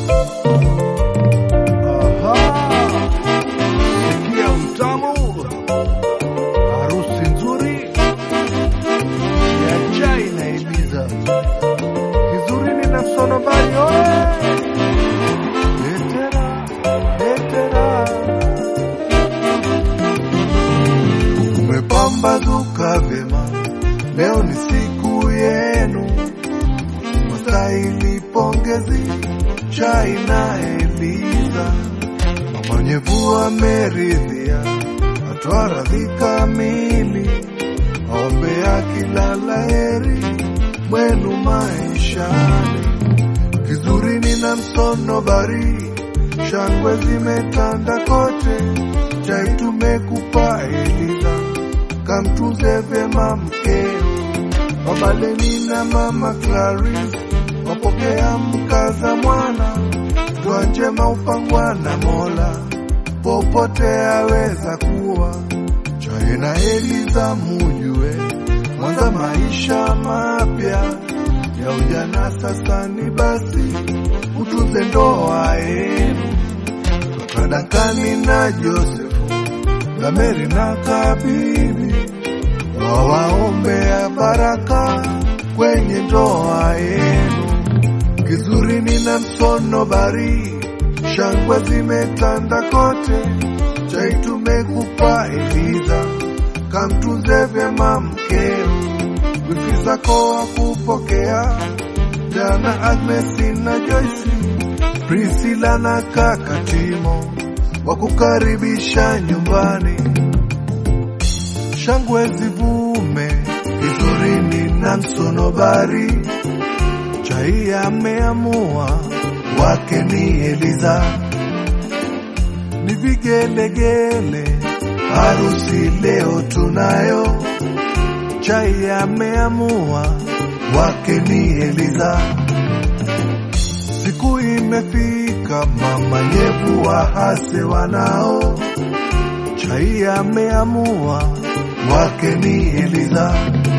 Sikia utamu, harusi nzuri ya chai na Ibiza. Kizuri ni na Sonobari oye. Letera, letera. Umepambazuka vyema, leo ni siku yenu. Mastahili pongezi, chai na Ibiza. Mama Nyevu ameridhia, atoa radhi kamili, aombea kila laheri mwenu maishani. Kizuri ni na Sonobari, shangwe zimetanda kote, chai tumekupa Eliza, kamtunze vyema mkeo. Baba Leni na Mama Clarice, wapokea mkaza mwana, dua njema upangwa na Mola, popote aweza kuwa. Chai na Eliza mujue, mwanza maisha mapya ya ujana sasa ni basi, utunze ndoa yenu. Dakani na Josefu, Mary na Kabibi, waombea baraka kwenye ndoa yenu. Kizuri ni na Sonobari, shangwe zimetanda kote, chai tumekupa Eliza, kamtunze vyema mkeo. Wifi zako wakupokea, jana Agnes na Joyce, Priscilla na kaka Timo, wakukaribisha nyumbani. Shangwe zivume, kizuri ni na Sonobari, chai ameamua, wake ni Eliza. Ni vigelegele, harusi leo tunayo, chai ameamua, wake ni Eliza. Siku imefika, Mama Nyevu wahase wanao, chai ameamua, wake ni Eliza.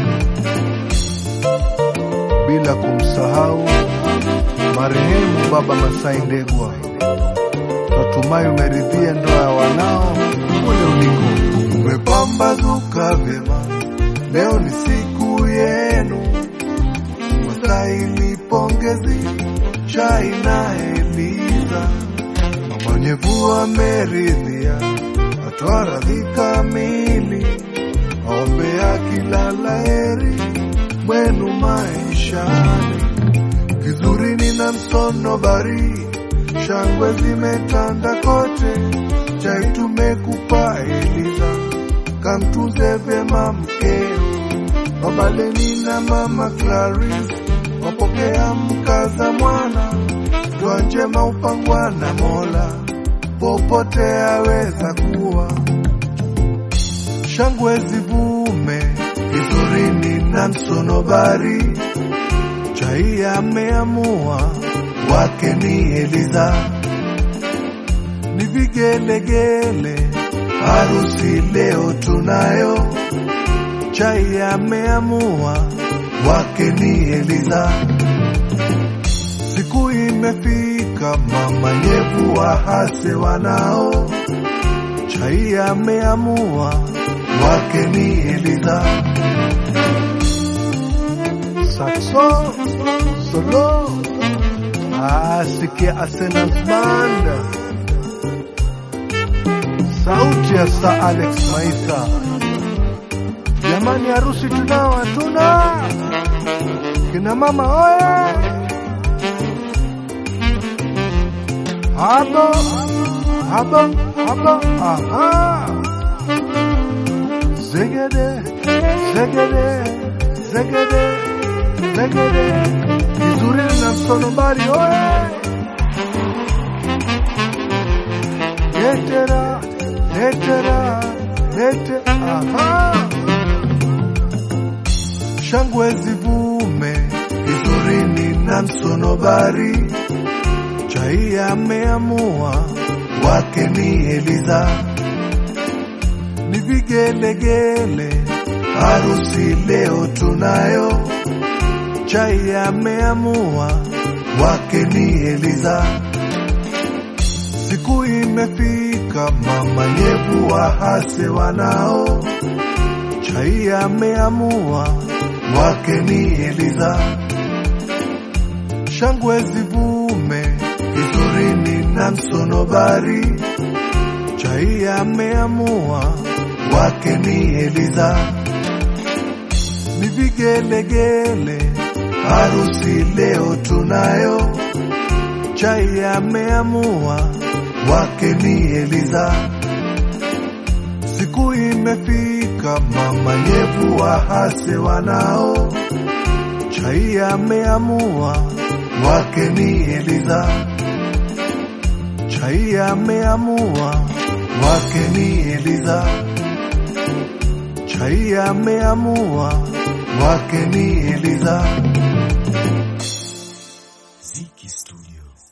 Bila kumsahau marehemu Baba Masai Ndegwa, natumai umeridhia ndoa ya wanao kule uliko. Umepambazuka vyema, leo ni siku yenu. Mastahili pongezi, chai na Eliza. Mama Nyevu ameridhia, atoa radhi kamili, aombea kila laheri mwenu maishani. Kizuri ni na Sonobari, shangwe zimetanda kote, chai tumekupa Eliza, kamtunze vyema mkeo. Baba Leni na Mama Clarice, wapokea mkaza mwana, dua njema upangwa na Mola, popote aweza kuwa. Shangwe zivume, kizuri ni na Sonobari, chai ameamua, wake ni Eliza. Ni vigelegele, harusi leo tunayo, chai ameamua, wake ni Eliza. Siku imefika, Mama Nyevu wahase wanao, chai ameamua, wake ni Eliza. Saxo, solo, sikia Arsenal's band, sauti ya Sir Alex Maitha. Jamani, harusi tunao hatuna, kina mama oye. Habo, habo, habo, aha. Zegede, zegede, zegede, zegede. Kizuri na Sonobari oye. Letera, letera, letera, aha. Shangwe zivume, kizuri ni na Sonobari, chai ameamua, wake ni Eliza. Ni vigelegele, harusi leo tunayo, chai ameamua, wake ni Eliza. Siku imefika mama nyevu wahase wanao, chai ameamua wake ni Eliza. Shangwe zivume Kizurini na Msonobari, chai ameamua wake ni Eliza. Ni vigelegele harusi leo tunayo, chai ameamua wake ni Eliza. Siku imefika mama nyevu wahase wanao, chai ameamua wake ni Eliza. Chai ameamua wake ni Eliza. Chai ameamua wake ni Eliza.